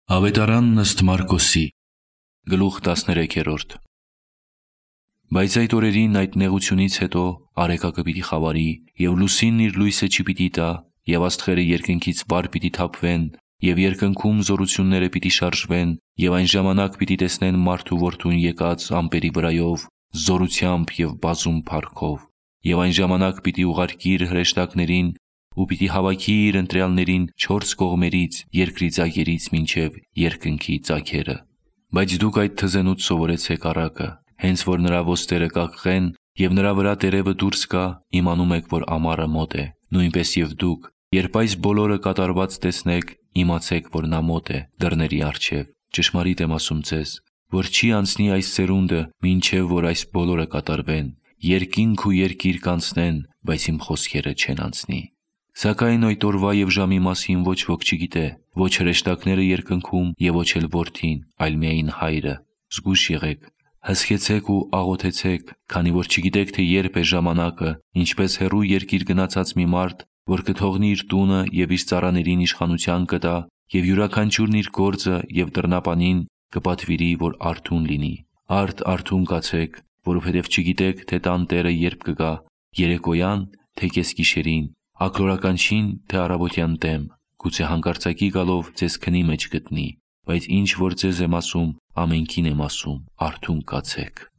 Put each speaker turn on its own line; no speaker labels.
Ավետարանն ըստ Մարկոսի, գլուխ 13։ Բայց այդ օրերին այդ նեղությունից հետո արեգակը պիտի խավարի, և լուսինն իր լույսը չպիտի տա, և աստղերը երկնքից վար պիտի թափվեն, և երկնքում զորությունները պիտի շարժվեն, և այն ժամանակ պիտի տեսնեն մարդու որդուն եկած ամպերի վրայով, զորությամբ և բազում փառքով, և այն ժամանակ պիտի ուղարկի իր հրեշտակներին ու պիտի հավաքի իր ընտրյալներին չորս կողմերից, երկրի ծագերից մինչև երկնքի ծագերը։ Բայց դուք այդ թզենուց սովորեցեք առակը, հենց որ նրա ոստերը կակղեն և նրա վրա տերևը դուրս գա, իմանում եք, որ ամառը մոտ է։ Նույնպես և դուք, երբ այս բոլորը կատարված տեսնեք, իմացեք, որ նա մոտ է դռների առջև։ Ճշմարիտ եմ ասում ձեզ, որ չի անցնի այս սերունդը, մինչև որ այս բոլորը կատարվեն։ Երկինք ու երկիր կանցնեն, բայց իմ խոսքերը չեն անցնի։ Սակայն այդ օրվա և ժամի մասին ոչ ոք չգիտե, ոչ հրեշտակները երկնքում և ոչ էլ Որդին, այլ միայն Հայրը։ Զգույշ եղեք, հսկեցեք ու աղոթեցեք, քանի որ չգիտեք, թե երբ է ժամանակը, ինչպես հեռու երկիր գնացած մի մարդ, որ կթողնի իր տունը և իր ծառաներին իշխանության կտա, և յուրաքանչյուրն իր գործը և դռնապանին կպատվիրի, որ արթուն լինի։ Արթուն կացեք, որովհետև չգիտեք, թե տան տերը երբ կգա, երեկոյան, թե կեսգիշերին, աքլորականչին, թե առավոտյան դեմ, գուցե հանկարծակի գալով ձեզ քնի մեջ գտնի, բայց ինչ որ ձեզ եմ ասում, ամենքին եմ ասում, արթուն կացեք։